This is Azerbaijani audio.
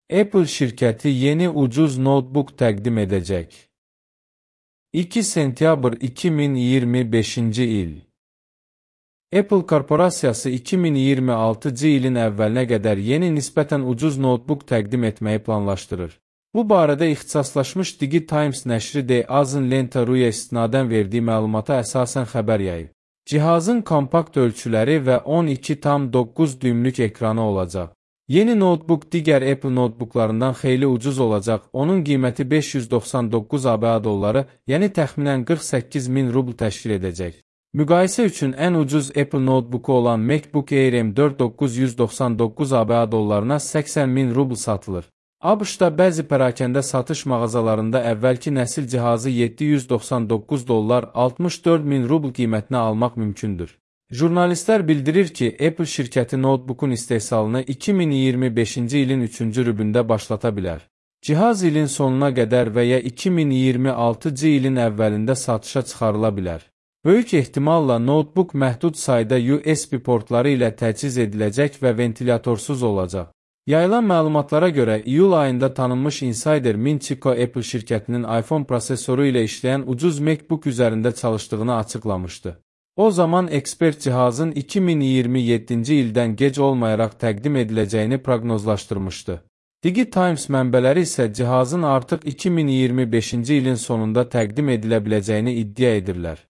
Apple şirkəti yeni ucuz notebook təqdim edəcək. 2 sentyabr 2025-ci il. Apple korporasiyası 2026-cı ilin əvvəlinə qədər yeni nisbətən ucuz notebook təqdim etməyi planlaşdırır. Bu barədə ixtisaslaşmış DigiTimes nəşri The Azın Lenta.ru-ya istinadən verdiyi məlumata əsasən xəbər yayıb. Cihazın kompakt ölçüləri və 12,9 düymlük ekranı olacaq. Yeni notebook digər Apple notebooklarından xeyli ucuz olacaq. Onun qiyməti 599 ABŞ dolları, yəni təxminən 48.000 rubl təşkil edəcək. Müqayisə üçün ən ucuz Apple notebooku olan MacBook Air M4 999 ABŞ dollarına 80.000 rubl satılır. ABŞ-da bəzi pərakəndə satış mağazalarında əvvəlki nəsil cihazı 799 dollar 64.000 rubl qiymətinə almaq mümkündür. Jurnalistlər bildirir ki, Apple şirkəti notebookun istehsalını 2025-ci ilin 3-cü rübündə başlata bilər. Cihaz ilin sonuna qədər və ya 2026-cı ilin əvvəlində satışa çıxarıla bilər. Böyük ehtimalla notebook məhdud sayda USB portları ilə təchiz ediləcək və ventilatorsuz olacaq. Yayılan məlumatlara görə, iyul ayında tanınmış insider Min Chico Apple şirkətinin iPhone prosesoru ilə işləyən ucuz MacBook üzərində çalışdığını açıqlamışdı. O zaman ekspert cihazın 2027-ci ildən gec olmayaraq təqdim ediləcəyini proqnozlaşdırmışdı. DigiTimes mənbələri isə cihazın artıq 2025-ci ilin sonunda təqdim edilə biləcəyini iddia edirlər.